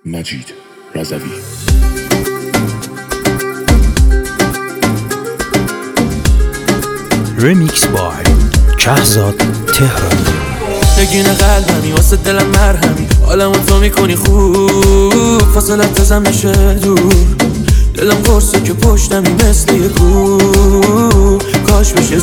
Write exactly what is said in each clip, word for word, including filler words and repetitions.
مجید رضوی. رمیکس بای کهزاد تهرانی. نگین قلبمی واسه دلم مرهمی، حالمو تو میکنی خوب، فاصلت ازم میشه دور، دلم قرصه که پشتمی مثل یه کوه، کاش بشه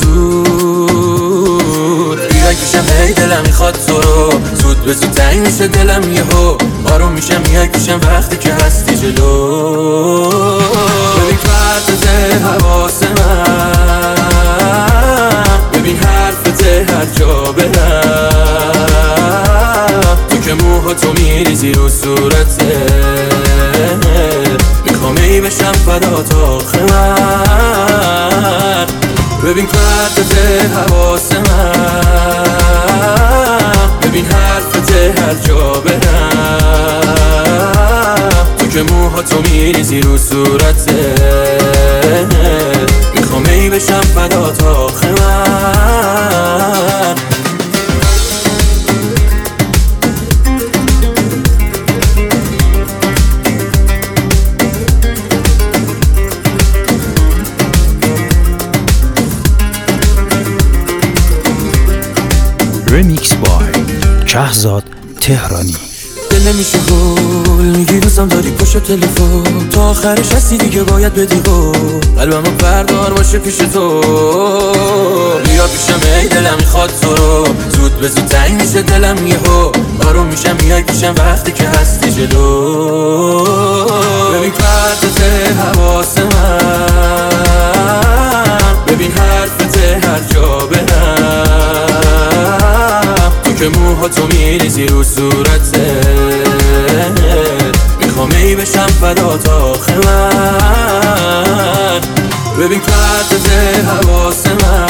زود بیای پیشم، هی دلم میخواد تو رو، زود به زود تنگ میشه دلم یهو، آروم میشم میای پیشم وقتی که هستی جلو. ببین پرتت حواس من، ببین حرفت هر جا برم، تو که موهاتو میریزی رو صورته، میخوام ای بشم فدات آخه من. ببین پرتت حواس من، ببین حرفت هر جا برم، تو که موهاتو میریزی رو صورته، میخوام ای بشم فدات آخه من. رمیکس بای کهزاد تهرانی. دل نمیشه گل میگی دوستم داری پشت تلفن، تا آخرش هستی دیگه باید بدی گل، قلبمو بردار باشه پیش تو، بیا پیشم ای دلم میخواد تو رو، زود به زود تنگ میشه دلم یهو، آروم میشم میای پیشم وقتی که هستی جلو. ببین پرتت حواس من، ببین حرفت هر جا برم، تو که موهاتو میریزی رو صورته، میخوام ای بشم فدات آخه من. ببین پرتت حواس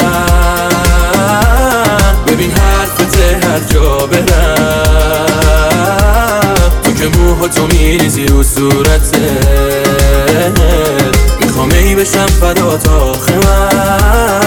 من، ببین حرفت هر جا برم، تو که موهاتو میریزی رو صورته، میخوام ای بشم فدات آخه من.